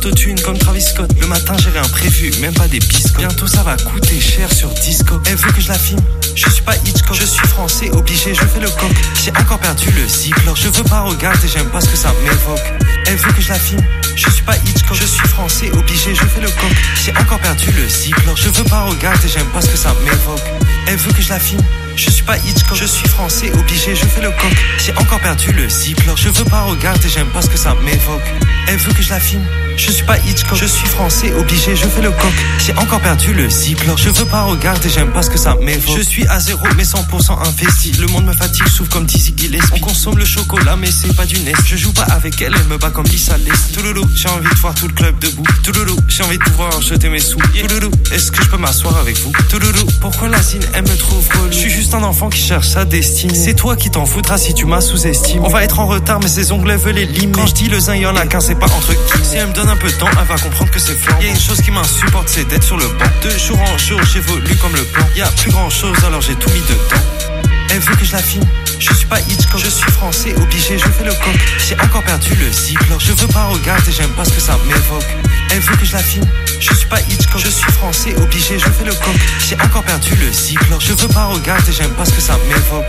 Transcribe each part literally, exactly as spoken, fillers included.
l'autotune comme Travis Scott. Le matin j'ai rien prévu, même pas des biscottes. Bientôt ça va coûter cher sur Disco. Elle veut que je la filme, je suis pas Hitchcock. Je suis français, obligé, je fais le coq. J'ai encore perdu le ziploc. Je veux pas regarder, j'aime pas ce que ça m'évoque. Elle veut que je la filme, je suis pas Hitchcock. Je suis français, obligé, je fais le coq. J'ai encore perdu le ziploc. Je veux pas regarder, j'aime pas ce que ça m'évoque. Elle veut que je la filme, je suis pas Hitchcock. Je suis français, obligé, je fais le coq. J'ai encore perdu le ziploc. Je veux pas regarder, j'aime pas ce que ça m'évoque. Elle veut que je la filme, je suis pas Hitchcock. Je suis français, obligé, je fais le coq. J'ai encore perdu le ziploc. Je veux pas regarder, j'aime pas ce que ça m'évoque. Je suis à zéro mais cent pour cent investi. Le monde me fatigue, souffle comme Dizzy Gillespie. On consomme le chocolat mais c'est pas du Nest. Je joue pas avec elle, elle me bat comme Lisa Leslie. Touloulou, j'ai envie de voir tout le club debout. Touloulou, j'ai envie de pouvoir jeter mes sous. Touloulou, est-ce que je peux m'asseoir avec vous? Touloulou, pourquoi la zine, elle me trouve relou? Je suis juste un enfant qui cherche sa destinée. C'est toi qui t'en foudras si tu m'as sous-estimé. On va être en retard mais ses ongles veulent les limer. Quand je dis le zin, y'en a qu'un, c'est pas entre qui. Si elle me donne un peu de temps, elle va comprendre que c'est flanc. Y'a une chose qui m'insupporte, c'est d'être sur le banc. De jour en jour, j'évolue comme le plan. Y'a plus grand chose, alors j'ai tout mis dedans. Elle veut que je la filme, je suis pas Hitchcock. Je suis français, obligé, je fais le coq. J'ai encore perdu le ziploc. Je veux pas regarder, j'aime pas ce que ça m'évoque. Elle veut que je la filme, je suis pas Hitchcock. Je suis français, obligé, je fais le coq. J'ai encore perdu le ziploc. Je veux pas regarder, j'aime pas ce que ça m'évoque.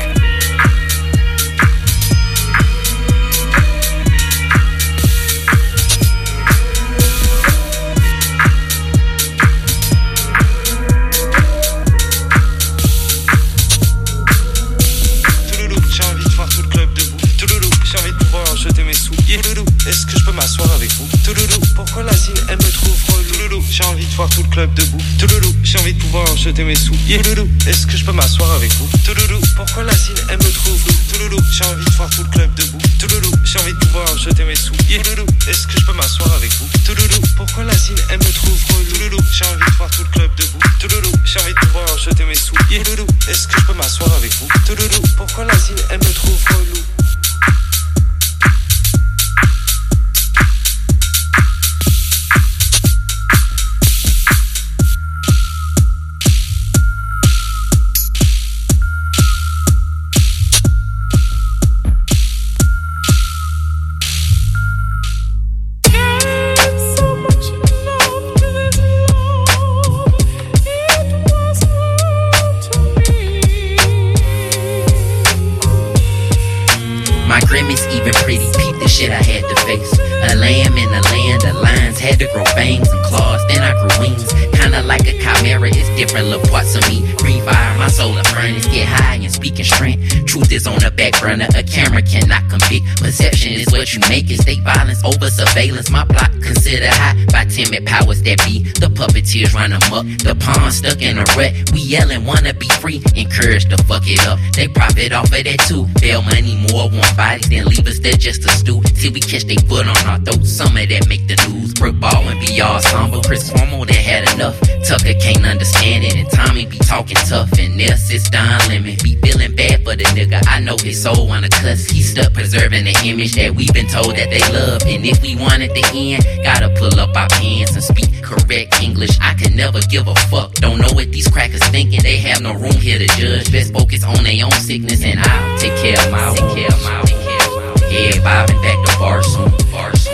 Est-ce que je peux m'asseoir avec vous? Touloulou, pourquoi la zine, elle me trouve relou? Touloulou, j'ai envie de voir tout le club debout. Touloulou, j'ai envie de pouvoir jeter mes sous. Touloulou, est-ce que je peux m'asseoir avec vous? Touloulou, pourquoi la zine, elle me trouve relou? Touloulou, j'ai envie de voir tout le club debout. Touloulou, j'ai envie de pouvoir jeter mes sous. Touloulou, est-ce que je peux m'asseoir avec vous? Touloulou, pourquoi la zine, elle me trouve relou? Touloulou, j'ai envie de voir tout le club debout. Touloulou, j'ai envie de pouvoir jeter mes sous. Touloulou, est-ce que je peux m'asseoir avec vous? Touloulou, pourquoi la zine, elle me trouve relou? Shit I had to face. A lamb in a land of lions. Had to grow fangs and claws, then I grew wings. Kinda like a chimera, it's different little parts of me. Breathe fire, my solar furnace. Get high and speaking strength. Truth is on the back burner, a camera cannot convict. Perception is what you make it. State violence over surveillance. My plot considered high by timid powers that be. The puppeteers run amok, the pawn stuck in a rut. We yelling wanna be free, encouraged to fuck it up. They profit off of that too. Bail money more, want bodies, then leave us there just to stew. Till we catch they foot on our throats. Some of that make the news. Brick ball and be all somber. Chris Cuomo, they had enough. Tucker can't understand it, and Tommy be talking tough. And this is Don Lemon. Be feeling bad for the nigga. I know his soul wanna cuss. He stuck preserving the image that we been told that they love. And if we want it to end, gotta pull up our pants and speak correct English. I could never give a fuck. Don't know what these crackers thinking. They have no room here to judge. Best focus on their own sickness, and I'll take care of my take care of my take care of my. Yeah, bobbing back to bar soon, bar soon.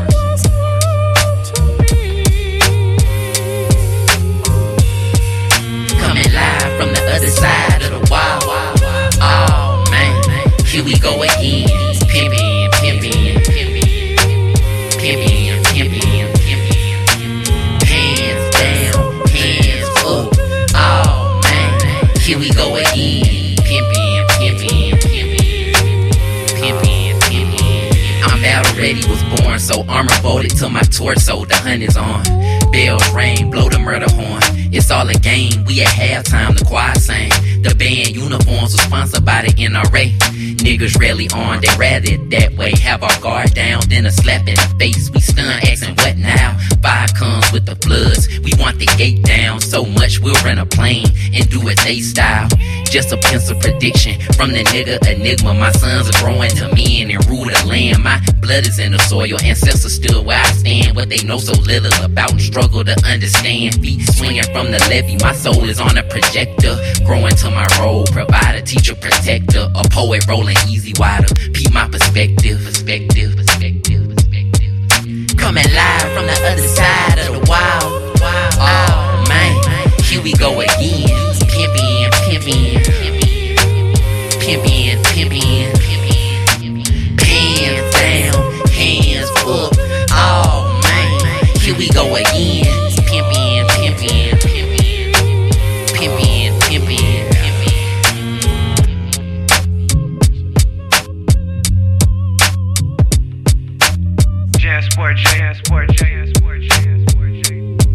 From the other side of the wall. Oh man, here we go again. Pimpin', pimpin', pimpin', pimpin', pimpin', pimpin'. Hands down, hands up. Oh man, here we go again. Pimpin', pimpin', pimpin', pimpin', pimpin'. I'm battle ready, was born, so armor bolted to my torso. The hunt is on. Bells ring, blow the murder horn. It's all a game, we at halftime, the choir sang. The band uniforms were sponsored by the N R A. Niggas rarely on, they rather it that way. Have our guard down, then a slap in the face. We stun, asking what now? Fire comes with the floods. We want the gate down so much we'll rent a plane and do it they style. Just a pencil prediction from the nigga Enigma. My sons are growing to men and rule the land. My blood is in the soil, ancestors stood where I stand. What they know so little about and struggle to understand. Feet swinging from the levee, my soul is on a projector. Growing to my role, provider, teacher, protector. A poet rolling easy water. Peep my perspective, perspective, perspective, perspective. Coming live from the other here we go again. Pimpin', pimpin', pimpin', pimpin', pimpin'. Sport J, Sport J, Sport J, Sport J.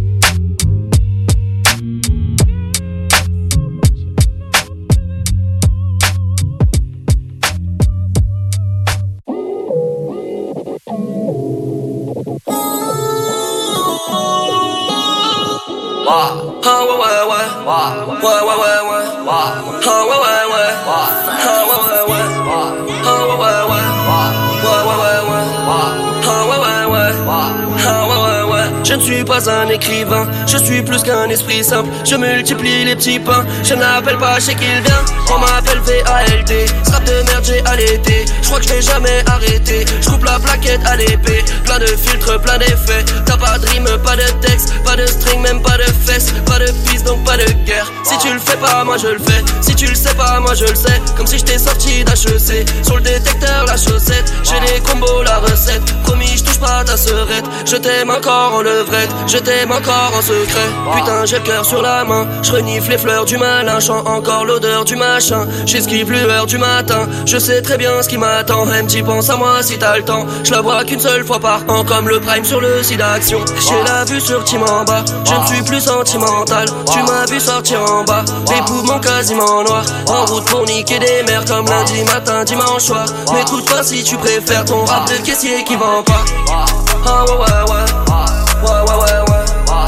Wow, oh, ouais, ouais, ouais, wow, ouais, ouais, ouais, ouais, wow, oh, ouais, ouais, ouais, wow, oh, ouais, ouais, ouais, wow, oh, ouais, ouais, ouais, wow, ouais, ouais, ouais, ouais, wow, oh, ouais, ouais, ouais, wow, oh, ouais, ouais, ouais. Je ne suis pas un écrivain, je suis plus qu'un esprit simple. Je multiplie les petits pains, je n'appelle pas chez qui il vient. On m'appelle V A L D, strap de merde j'ai allaité. Je crois que je vais jamais arrêter, je coupe la plaquette à l'épée. Plein de filtres, plein d'effets. T'as pas de rime, pas de texte, pas de string, même pas de fesses. Pas de piste donc pas de guerre. Si tu le fais pas, moi je le fais. Si tu le sais pas, moi je le sais. Comme si j'étais sorti d'H E C. Sur le détecteur la chaussette, j'ai les combos, la recette. Promis je touche pas à ta serette. Je t'aime encore en levrette, je t'aime encore en secret. Putain j'ai le cœur sur la main, je renifle les fleurs du malin. Chant encore l'odeur du machin, j'esquive lueur du matin. Je sais très bien ce qui m'attend. M t'y pense à moi si t'as le temps. Je la vois qu'une seule fois par an, comme le prime sur le site d'action. J'ai la vue sur Tim en bas, je ne suis plus sentimental. Tu m'as vu sortir en bas, les poumons quasiment noirs. En route pour niquer des mères comme lundi matin, dimanche soir. M'écoute pas si tu préfères ton rap de caissier qui vend pas. Ah ouais ouais ouais, ouais ouais ouais ouais,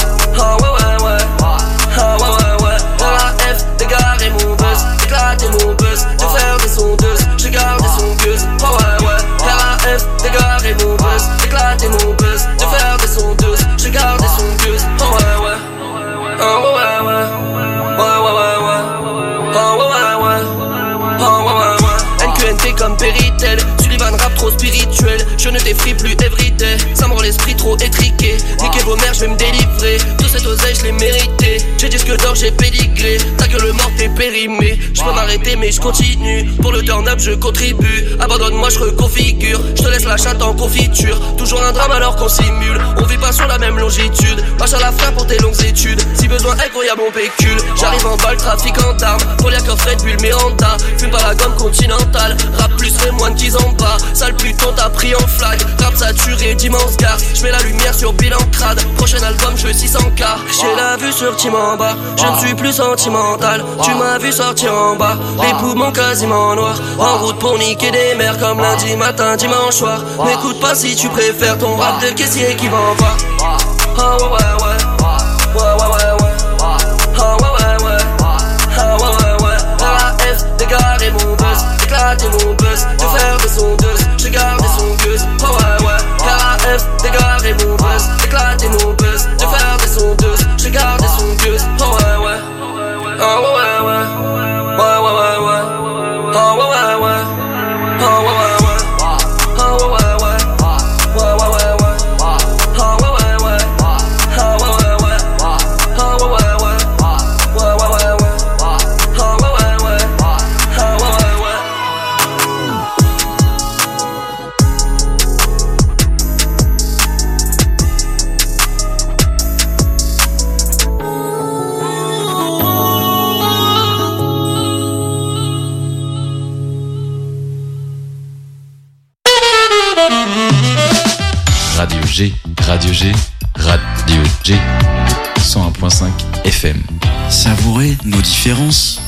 ah ouais ouais ouais, ah ouais ouais ouais. R A F, dégarer mon buzz, éclater mon buzz, te faire des sondeuses, j'ai gardé son gueuse. Ah ouais ouais, R A F, dégarer mon buzz, éclater mon buzz, te faire des sondeuses, j'ai gardé son gueuse. Ah ouais ouais, ah ouais ouais ouais, ouais ouais ouais ouais, ah ouais ouais ouais, ah ouais ouais ouais. N Q N T comme Péritel, Sullivan rap trop spirituel. Je ne t'effrie plus everyday, ça me rend l'esprit trop étriqué. Niquez vos mères, je vais me délivrer. Tout cet oseille, je l'ai mérité. J'ai disque d'or, j'ai pédigré. Ta gueule morte, t'es périmé. Je peux m'arrêter, mais je continue. Pour le turn-up, je contribue. Abandonne-moi, je reconfigure. Je te laisse la chatte en confiture. Toujours un drame alors qu'on simule. On vit pas sur la même longitude. Marche à la fin pour tes longues études. Si besoin, incroyable, mon pécule. J'arrive en balle, trafic en d'armes. Pour les coffrets de bulle, Miranda. Fume pas la gomme continentale. Rap plus, fais moins de dix ans pas. Sale putain, t'as pris en flag. Rap saturé, d'immense garce. J'mets la lumière sur bilan crade. Prochain album, je veux six cents K. J'ai la vue sur Tim en bas, je ne suis plus sentimental. Tu m'as vu sortir en bas, les poumons quasiment noirs. En route pour niquer des mères comme lundi matin, dimanche soir. M'écoute pas si tu préfères ton rap de caissier qui vend pas. Ah ouais ouais ouais, ouais ouais ouais ouais, ah ouais ouais ouais, ah ouais ouais ouais. R A F, dégarer mon buzz, éclater mon buzz, te faire des sondeuses, j'ai gardé son gueuse. Ah ouais ouais, R A F, dégarer mon buzz, éclater mon buzz, te faire des sondeuses, j'ai gardé son gueuse. Ah ouais ouais, ah ouais ouais ouais, ouais ouais ouais ouais, ah ouais ouais ouais, ah ouais ouais ouais, ah ouais ouais ouais, ouais ouais ouais ouais, ah ouais ouais ouais, ah ouais ouais ouais, ah ouais ouais ouais, ah ouais ouais ouais, ouais ouais ouais ouais, ah ouais ouais ouais, ah ouais ouais ouais. Radio G, Radio G, Radio G, cent un point cinq F M. Savourez nos différences.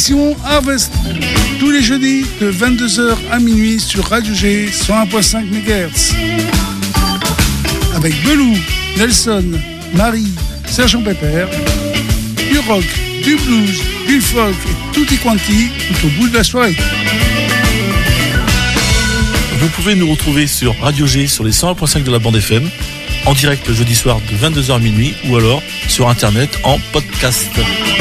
l'émission Harvest, tous les jeudis de vingt-deux heures à minuit sur Radio G cent un virgule cinq mégahertz. Avec Belou, Nelson, Marie, Sergent Pépère, du rock, du blues, du folk et tutti quanti tout au bout de la soirée. Vous pouvez nous retrouver sur Radio G sur les cent un virgule cinq de la bande F M, en direct le jeudi soir de vingt-deux heures à minuit ou alors sur internet en podcast.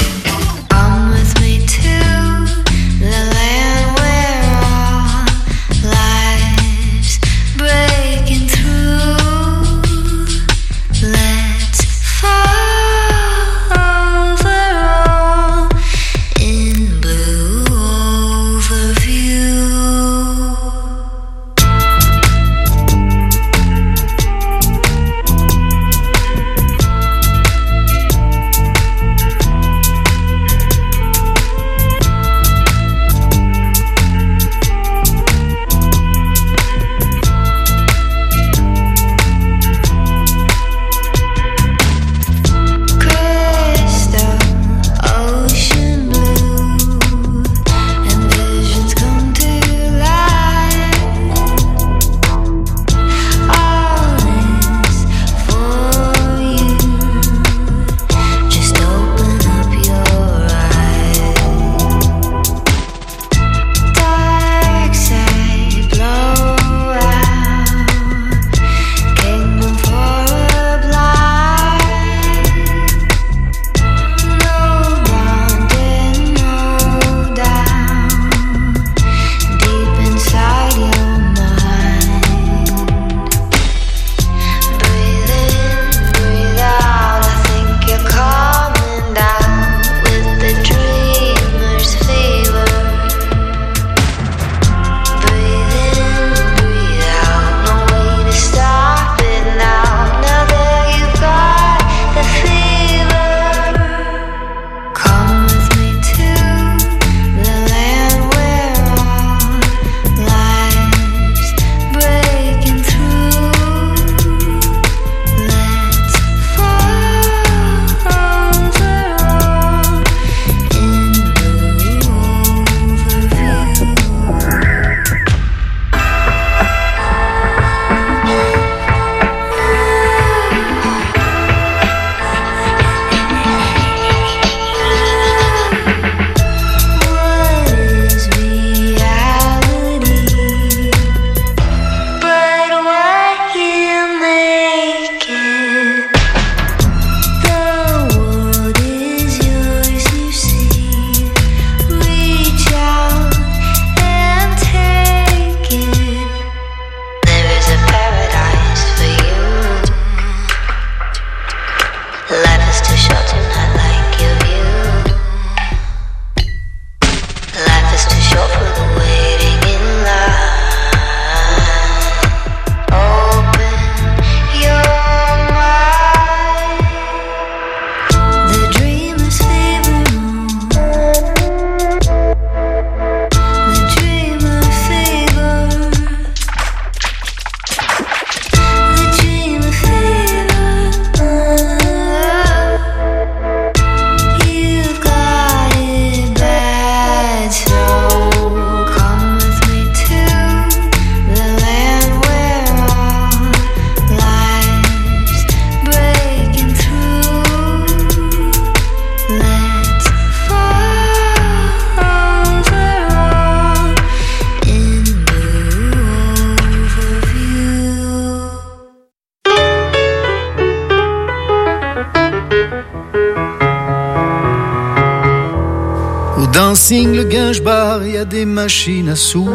Dancing le Guinche-Bar, il y a des machines à sous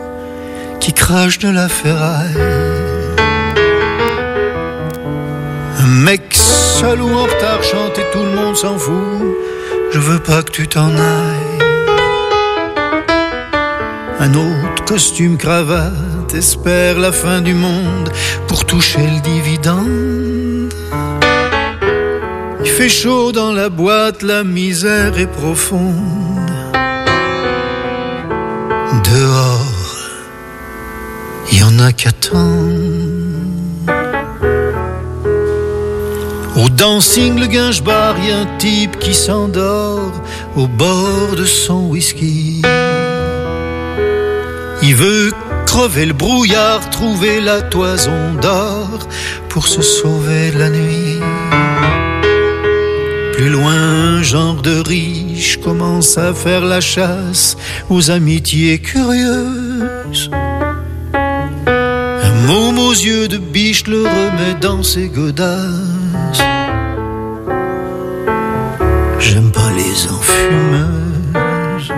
qui crachent de la ferraille. Un mec seul ou en retard chante et tout le monde s'en fout. Je veux pas que tu t'en ailles. Un autre costume cravate espère la fin du monde pour toucher le dividende. Il fait chaud dans la boîte, la misère est profonde. Dehors, il y en a qui attendent. Au dancing, le Guinche-Bar, y a un type qui s'endort au bord de son whisky. Il veut crever le brouillard, trouver la toison d'or pour se sauver de la nuit. Plus loin, un genre de riche commence à faire la chasse aux amitiés curieuses. Un môme aux yeux de biche le remet dans ses godasses. J'aime pas les enfumeuses.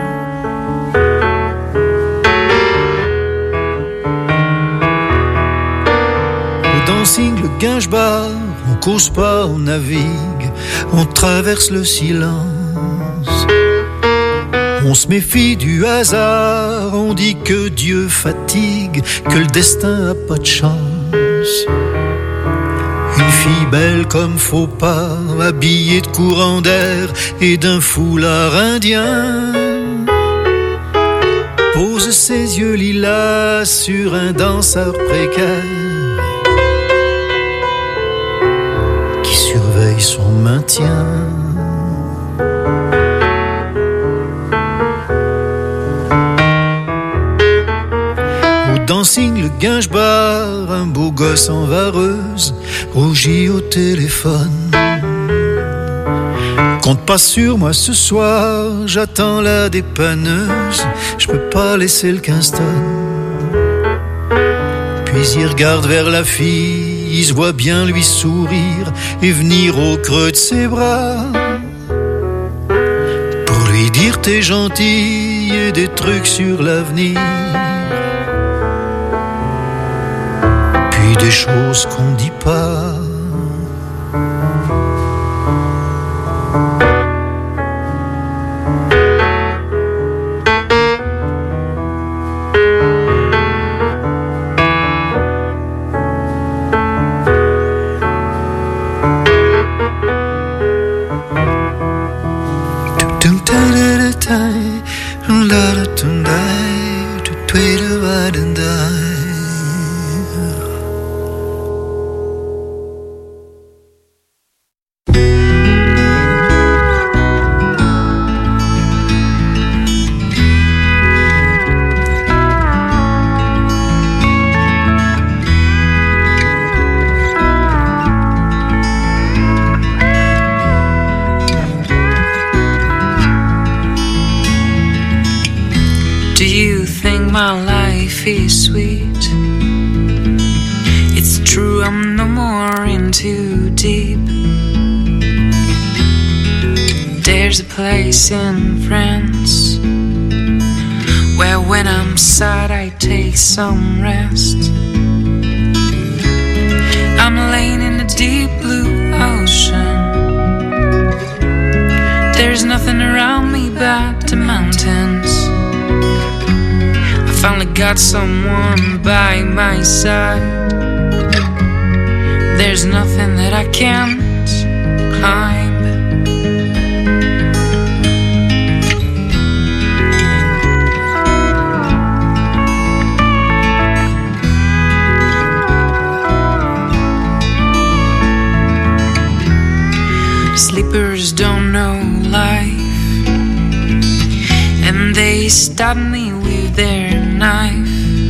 Au dancing, le guinche-bar, on cause pas, on navigue, on traverse le silence. On se méfie du hasard, on dit que Dieu fatigue, que le destin a pas de chance. Une fille belle comme faut pas, habillée de courant d'air et d'un foulard indien, pose ses yeux lilas sur un danseur précaire qui surveille son maintien. Dancing, le guinche-bar, un beau gosse en vareuse, rougit au téléphone. Compte pas sur moi ce soir, j'attends la dépanneuse, je peux pas laisser le Kingston. Puis il regarde vers la fille, il se voit bien lui sourire et venir au creux de ses bras pour lui dire t'es gentil et des trucs sur l'avenir. Des choses qu'on dit pas. Is sweet. It's true, I'm no more in too deep. There's a place in France where when I'm sad I take some rest. I'm laying in the deep blue ocean. There's nothing around me but the mountains. Finally got someone by my side. There's nothing that I can't climb. Sleepers don't know life, and they stab me with their knife.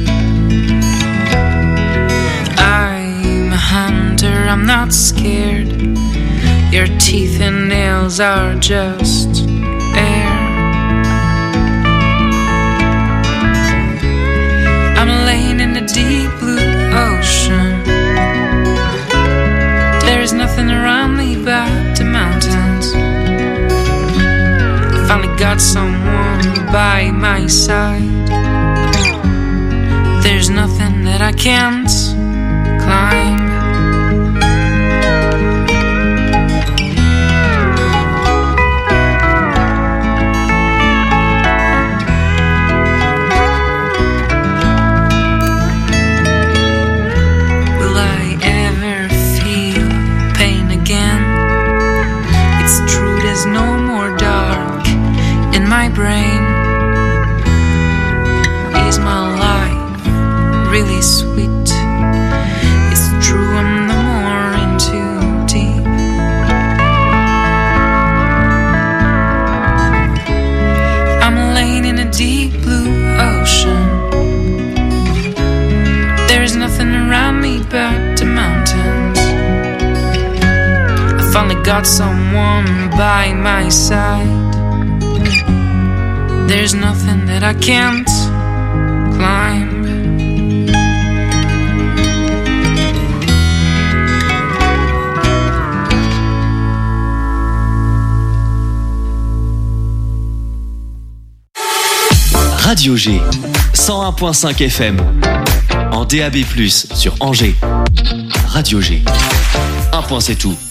I'm a hunter, I'm not scared. Your teeth and nails are just air. I'm laying in the deep blue ocean. There's nothing around me but the mountains. I finally got someone by my side. There's nothing that I can't climb. Will I ever feel pain again? It's true, there's no more dark in my brain. Is my life really sweet finally got someone by my side. There's nothing that I can't climb. Radio G, cent un virgule cinq F M, en D A B plus, sur Angers. Radio G, un point c'est tout.